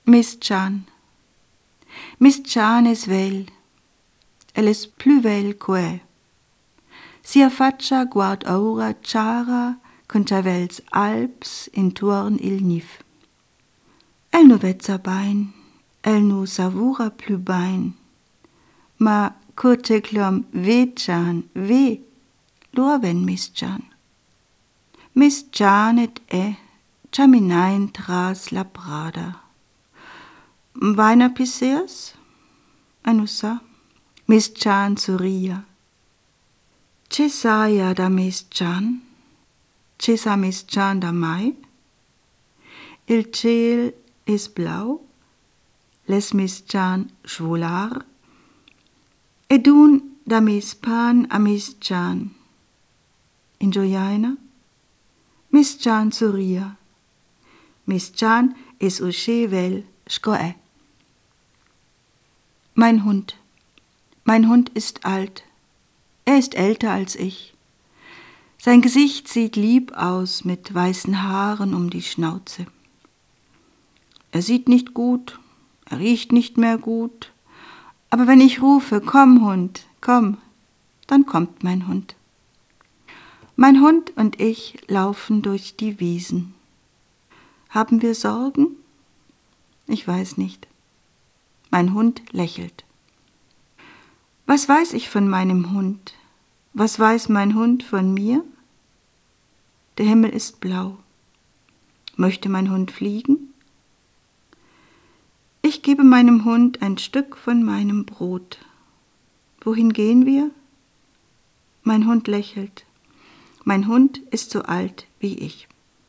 Miss Chan. Miss Chan es vel. Elle es plus vel que. Sia faccia guard aura chara contra vels Alps intorn il nif. Elle no vezza bain, elle no savura plus bain. Ma cote clom ve Chan, ve, loven Miss Chan. Miss Chan et caminain tras la prada. Vaina piseas? Anusa. Miss Chan soria. Che saia da Miss Chan? Che sa Miss Chan da mai? Il ciel is blau? Les Miss Chan schwolar? Edun da Miss Pan a Miss Chan. In Joyaina? Miss Chan soria. Miss Chan is usche vel schkoe. Mein Hund. Mein Hund ist alt. Er ist älter als ich. Sein Gesicht sieht lieb aus mit weißen Haaren um die Schnauze. Er sieht nicht gut, er riecht nicht mehr gut, aber wenn ich rufe, komm Hund, komm, dann kommt mein Hund. Mein Hund und ich laufen durch die Wiesen. Haben wir Sorgen? Ich weiß nicht. Mein Hund lächelt. Was weiß ich von meinem Hund? Was weiß mein Hund von mir? Der Himmel ist blau. Möchte mein Hund fliegen? Ich gebe meinem Hund ein Stück von meinem Brot. Wohin gehen wir? Mein Hund lächelt. Mein Hund ist so alt wie ich.